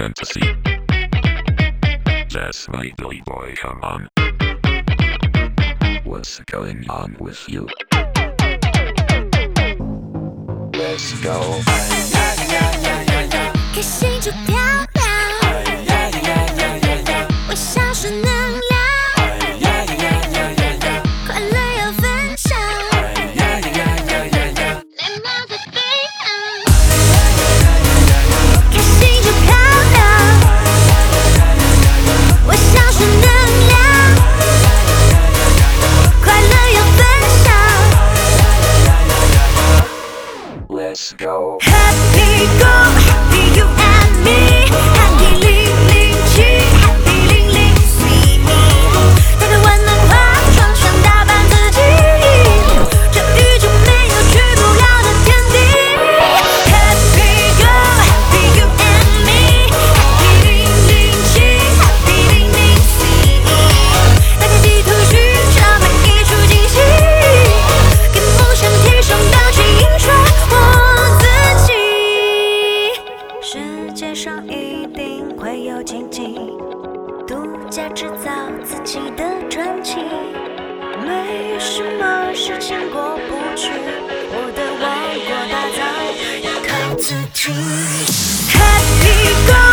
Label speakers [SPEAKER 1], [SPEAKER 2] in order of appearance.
[SPEAKER 1] fantasy. That's right, Billy boy, come on. What's going on with you? Let's go.
[SPEAKER 2] 开心就漂亮，我像是能量，快乐要分享，礼貌的对抗。开心就漂亮，我像是能量，快乐要分享。
[SPEAKER 1] Let's go.
[SPEAKER 2] Happy go, happy you and me. Happy 007 Happy 004，带着万能化妆想打扮自己，这宇宙没有去不了的天地。Happy go, happy you and me. Happy 007 Happy 004，打开地图寻找每一处惊喜，给梦想贴上标签，印刷我自己。世界上一定会有奇迹，独家制造自己的传奇。没有什么事情过不去，我的王国打造要靠自己。Happy go。